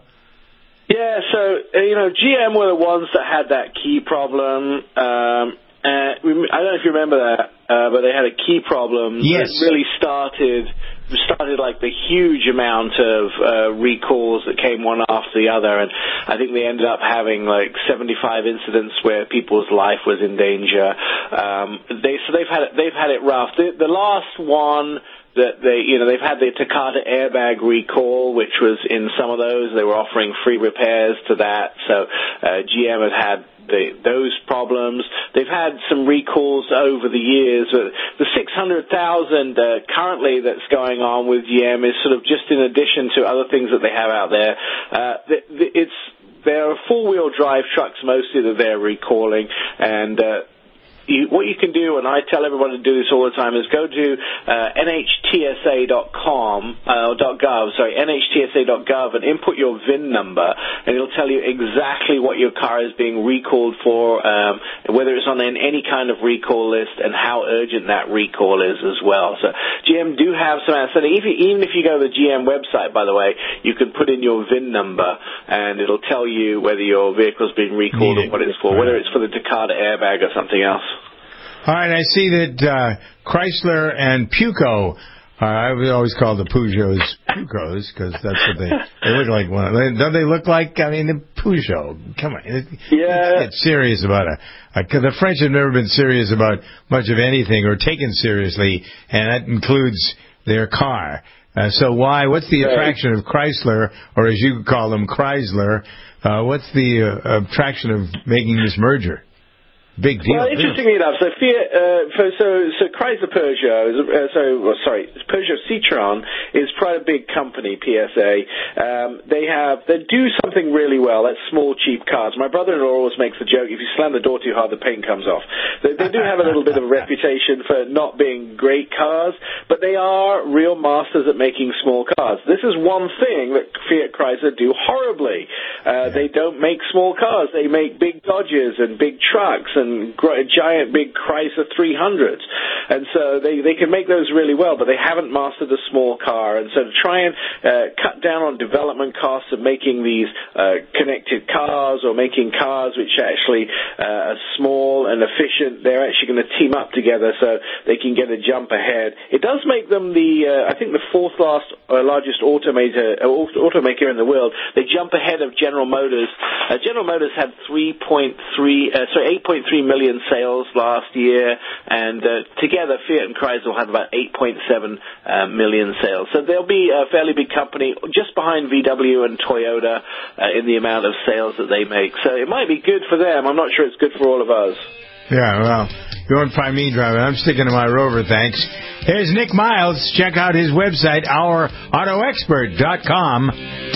O: Yeah, so, uh, you know, G M were the ones that had that key problem. Um, uh, I don't know if you remember that, uh, but they had a key problem
B: yes.
O: that really started started like the huge amount of uh, recalls that came one after the other, and I think they ended up having like seventy-five incidents where people's life was in danger. Um, they so they've had it, they've had it rough. The, the last one that they, you know, they've had the Takata airbag recall, which was in some of those. They were offering free repairs to that. So uh, G M had had the, those problems. They've had some recalls over the years. The six hundred thousand uh, currently that's going on with G M is sort of just in addition to other things that they have out there. Uh, it's there are four-wheel drive trucks mostly that they're recalling, and uh, You, what you can do, and I tell everyone to do this all the time, is go to uh, N H T S A dot com, uh, .gov, sorry, N H T S A dot gov, and input your V I N number, and it'll tell you exactly what your car is being recalled for, um, whether it's on any kind of recall list, and how urgent that recall is as well. So G M do have some answers. So if you, even if you go to the G M website, by the way, you can put in your V I N number, and it'll tell you whether your vehicle's being recalled or what it's for, whether it's for the Takata airbag or something else.
B: All right, I see that uh, Chrysler and Puco, uh, I would always call the Peugeots Pucos because that's what they they look like. One, don't they look like? I mean, the Peugeot. Come on, it,
O: yeah.
B: Get serious about it. Because the French have never been serious about much of anything or taken seriously, and that includes their car. Uh, so why? What's the attraction of Chrysler, or as you call them, Chrysler? Uh, what's the uh, attraction of making this merger? Big deal.
O: Well, interestingly enough, so Fiat, uh, so so Chrysler Peugeot, uh, so well, sorry, Peugeot Citroën is quite a big company. P S A. Um, they have they do something really well. That's small, cheap cars. My brother-in-law always makes the joke: if you slam the door too hard, the paint comes off. They, they do have a little bit of a reputation for not being great cars, but they are real masters at making small cars. This is one thing that Fiat Chrysler do horribly. Uh, they don't make small cars. They make big Dodges and big trucks and giant big Chrysler three hundreds, and so they, they can make those really well, but they haven't mastered a small car. And so to try and uh, cut down on development costs of making these uh, connected cars or making cars which actually uh, are small and efficient, they're actually going to team up together so they can get a jump ahead. It does make them the uh, I think the fourth last uh, largest automaker uh, automaker in the world. They jump ahead of General Motors. Uh, General Motors had three point three uh, sorry eight point three million sales last year, and uh, together Fiat and Chrysler will have about eight point seven uh, million sales. So they'll be a fairly big company, just behind V W and Toyota uh, in the amount of sales that they make. So it might be good for them. I'm not sure it's good for all of us.
B: Yeah, well, you won't find me driving. I'm sticking to my Rover, thanks. Here's Nick Miles. Check out his website, our auto expert dot com.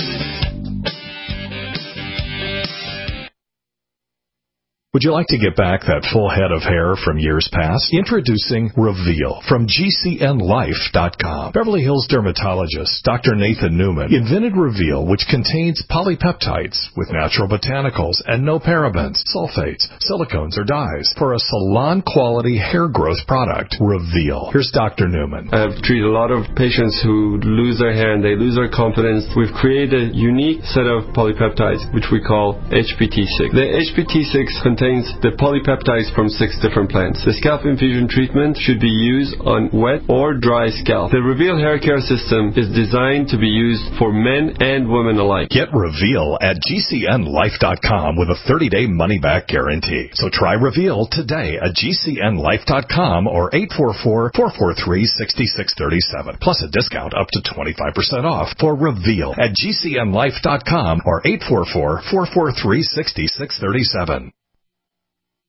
V: Would you like to get back that full head of hair from years past? Introducing Reveal from G C N life dot com. Beverly Hills dermatologist Doctor Nathan Newman invented Reveal, which contains polypeptides with natural botanicals and no parabens, sulfates, silicones, or dyes for a salon-quality hair growth product. Reveal. Here's Doctor Newman.
P: I've treated a lot of patients who lose their hair and they lose their confidence. We've created a unique set of polypeptides, which we call H P T six. The H P T six contains contains the polypeptides from six different plants. The scalp infusion treatment should be used on wet or dry scalp. The Reveal hair care system is designed to be used for men and women alike.
V: Get Reveal at G C N life dot com with a thirty-day money-back guarantee. So try Reveal today at G C N life dot com or eight four four, four four three, six six three seven. Plus a discount up to twenty-five percent off for Reveal at G C N life dot com or eight four four, four four three, six six three seven.